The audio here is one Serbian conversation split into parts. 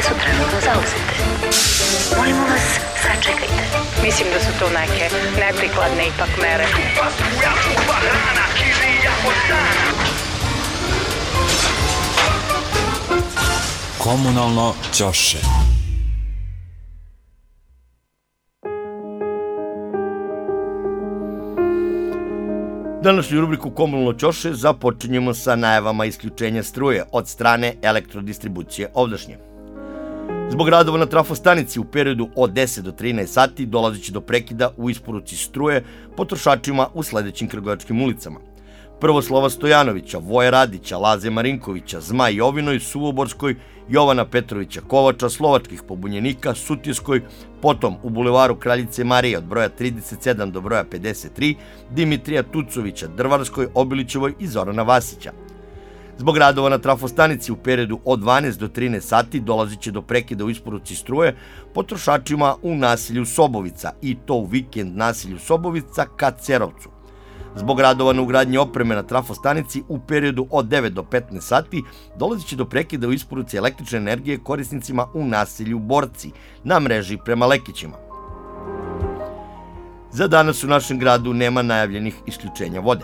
su trenutno zauzete. Molimo vas, sačekajte. Mislim da su to neke neprikladne ipak mere. Komunalno ćoše. Današnju rubriku Komunalno ćoše započinjemo sa najavama isključenja struje od strane elektrodistribucije ovdašnje. Zbog radova na trafostanici u periodu od 10 do 13 sati dolazit će do prekida u isporuci struje potrošačima u sledećim Kragujevačkim ulicama: Prvoslava Stojanovića, Voje Radića, Laze Marinkovića, Zmaj Jovinoj, Suvoborskoj, Jovana Petrovića Kovača, Slovačkih Pobunjenika, Sutjeskoj, potom u bulevaru Kraljice Marije od broja 37 do broja 53, Dimitrija Tucovića, Drvarskoj, Obilićevoj i Zorana Vasića. Zbog radova na trafostanici u periodu od 12 do 13 sati dolazit će do prekida u isporuci struje potrošačima u naselju Sobovica, i to u vikend naselju Sobovica ka Cerovcu. Zbog radova na ugradnji opreme na trafostanici u periodu od 9 do 15 sati dolazit će do prekida u isporuci električne energije korisnicima u naselju Borci na mreži prema Lekićima. Za danas u našem gradu nema najavljenih isključenja vode.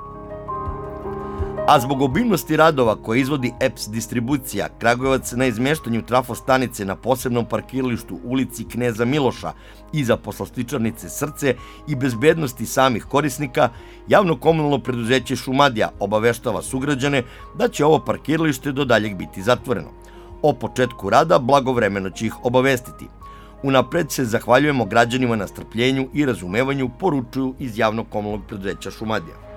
A zbog obimnosti radova koje izvodi EPS distribucija, Kragujevac na izmeštanju trafostanice na posebnom parkiralištu ulici Kneza Miloša iza poslastičarnice Srce i bezbednosti samih korisnika, javno komunalno preduzeće Šumadija obaveštava sugrađane da će ovo parkiralište do daljeg biti zatvoreno. O početku rada blagovremeno će ih obavestiti. Unapred se zahvaljujemo građanima na strpljenju i razumevanju, poručuju iz javno komunalnog preduzeća Šumadija.